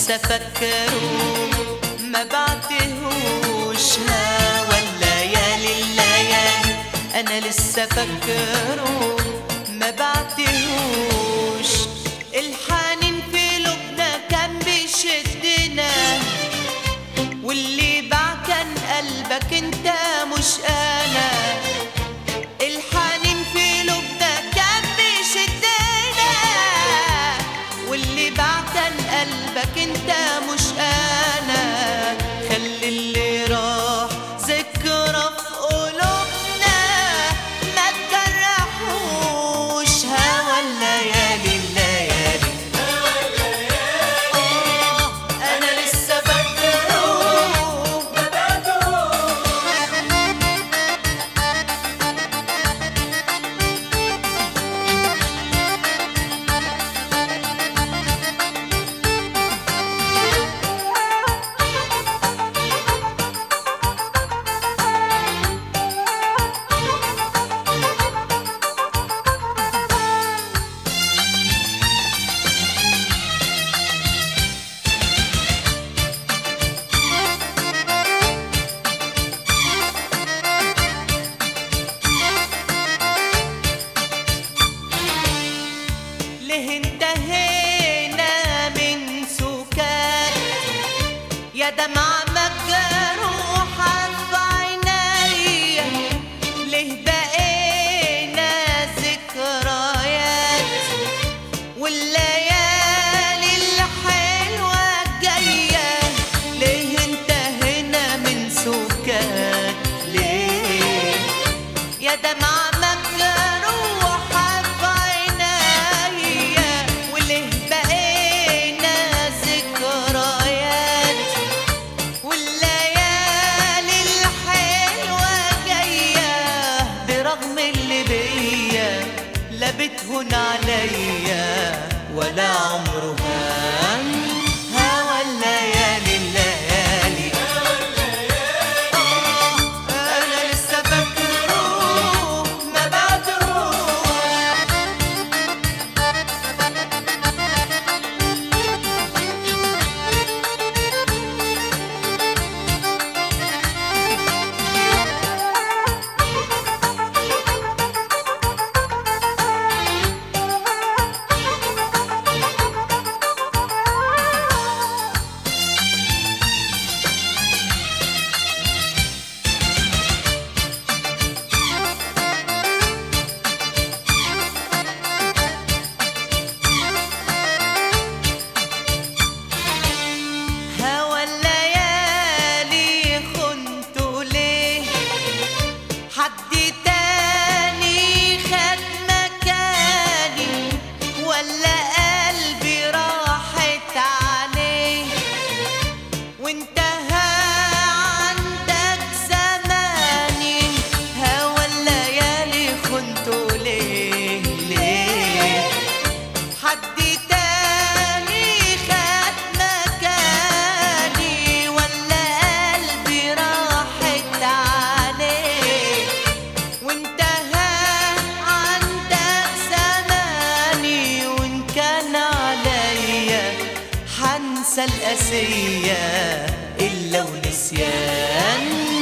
لسه فكره ما بعتهوش هوا الليالي الليالي، انا لسه فكره ما بعتهوش. الحنين في قلوبنا كان بيشدنا، واللي باع كان قلبك انت مش انا. الحنين في قلوبنا كان بيشدنا، واللي باع كان قلبك انت مش انا. خلي اللي راح ذكرى في قلوبنا، ما تجرحوش هوا الليالي الليالي. انا لسه فاكره ما ليه انتهينا من سكات يا دمعة مجروحة في عينيا؟ ليه بقينا ذكريات والليالي الحلوة جاية؟ ليه انتهينا من سكات؟ ليه يا دمعة بتهون عليا ولا عمره هان هوا الليالي الليالي. أنا لسه فاكره ما القاسية إلا ونسيان